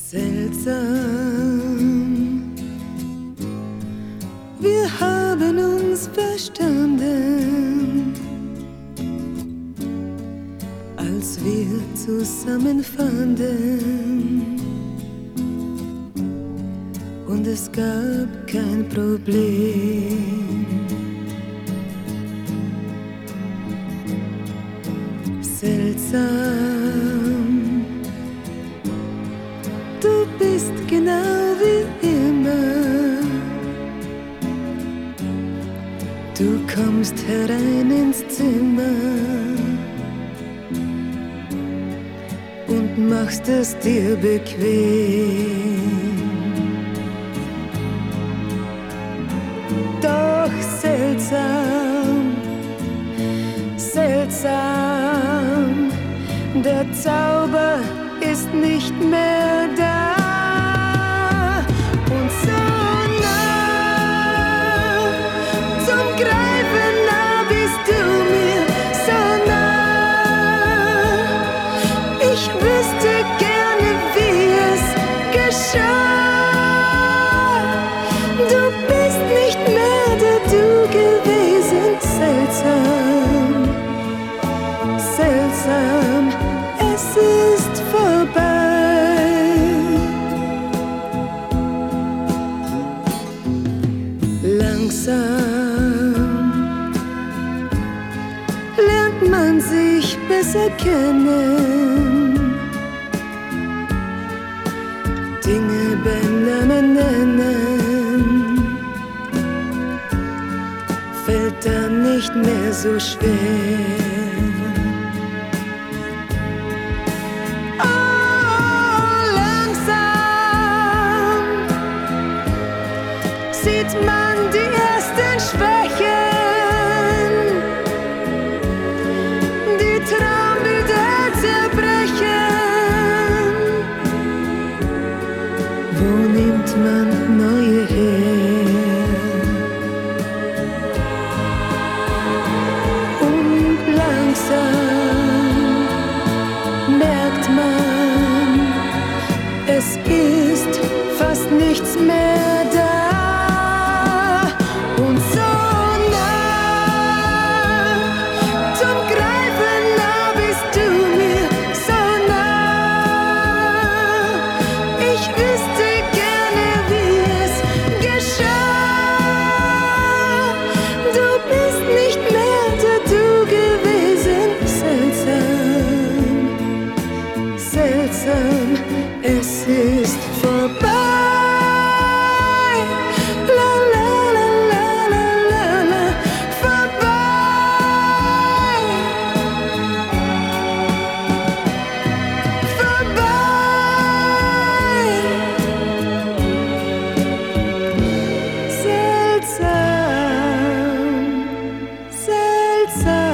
Seltsam, wir haben uns verstanden, als wir zusammenfanden, und es gab kein Problem. Seltsam, du bist genau wie immer. Du kommst herein ins Zimmer und machst es dir bequem. Doch seltsam, seltsam, der Zauber ist nicht mehr da. Und so nah, zum Greifen nah bist du mir, so nah. Ich wüsste gerne, wie es geschah. Du bist nicht mehr der du gewesen. Seltsam, seltsam, es ist vorbei. Langsam lernt man sich besser kennen, Dinge beim Namen nennen, fällt dann nicht mehr so schwer. Sieht man die ersten Schwächen, die Traumbilder zerbrechen. Wo nimmt man neue her? Und langsam merkt man, es ist fast nichts mehr da. Und so nah, zum Greifen nah bist du mir, so nah. Ich wüsste gerne, wie es geschah. Du bist nicht mehr der du gewesen. Seltsam, seltsam, es ist vorbei. Seltsam, seltsam.